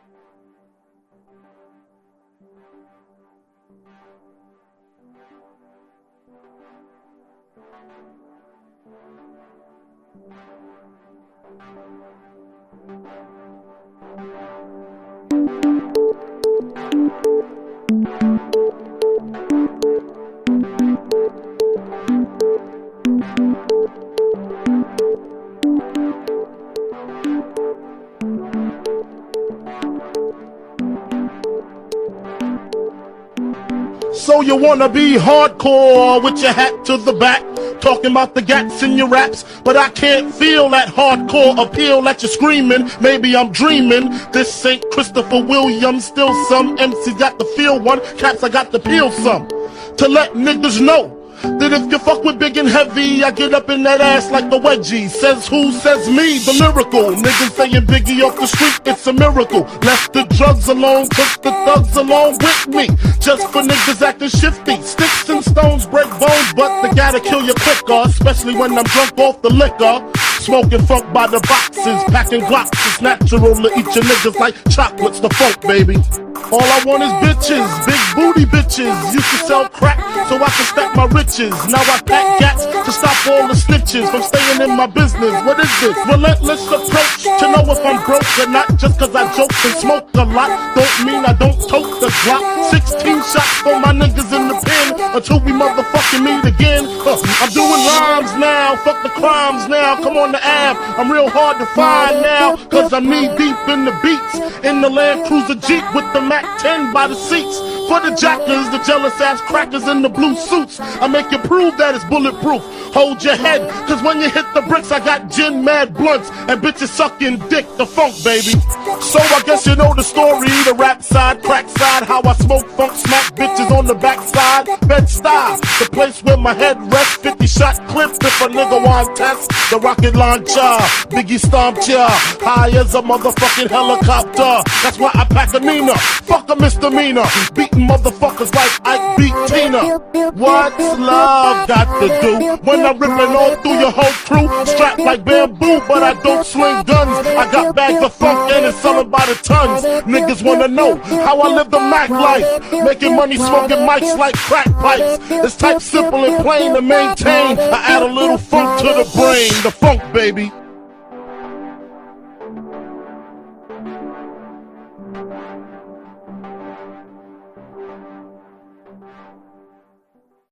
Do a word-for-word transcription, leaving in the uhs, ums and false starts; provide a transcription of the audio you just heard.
So you wanna be hardcore with your hat to the back, talking about the gats in your raps, but I can't feel that hardcore appeal that you're screaming. Maybe I'm dreaming. This ain't Christopher Williams, still some M Cs got to feel one, cats I got to peel some. To let niggas know that if you fuck with big and heavy, I get up in that ass like the wedgie. Says who? Says me, the lyrical. Niggas saying Biggie off the street, it's a miracle. Left the drugs alone, took the thugs along with me. Just for niggas acting shifty. Sticks and stones break bones, but they gotta kill you quicker, especially when I'm drunk off the liquor. Smoking funk by the boxes, packing glocks. It's natural to eat your niggas like chocolates, the funk, baby. All I want is bitches, big booty bitches. Used to sell crack so I can stack my riches. Now I pack gats to stop all the snitches from staying in my business. What is this? Relentless approach to know if I'm broke or not. Just cause I joke and smoke a lot don't mean I don't tote the Glock. Sixteen shots for my niggas in the pen until we motherfucking meet again. Huh. I'm doing rhymes now, fuck the crimes now. Come on the Ave, I'm real hard to find now, cause I'm knee deep in the beats. In the Land Cruiser Jeep with the Mac ten by the seats. For the jackers, the jealous ass crackers in the blue suits, I make you prove that it's bulletproof. Hold your head, cause when you hit the bricks, I got gin mad blunts and bitches sucking dick, the funk, baby. So I guess you know the story, the rap side, crack side, how I smoke funk, smack bitches on the backside. Bed-Stuy, the place where my head rests, fifty shot clip if a nigga want test. The rocket launcher, Biggie stomped ya, high as a motherfucking helicopter. That's why I pack a Nina, fuck a misdemeanor, beating motherfuckers like Ike beat Tina. What's love got to do when I'm ripping all through your whole crew? Strapped like bamboo, but I don't swing guns. I got bags of funk and it's selling by the tons. Niggas wanna know how I live the Mac life, making money smoking mics like crack pipes. It's type simple and plain to maintain. I add a little funk to the brain, the funk, baby.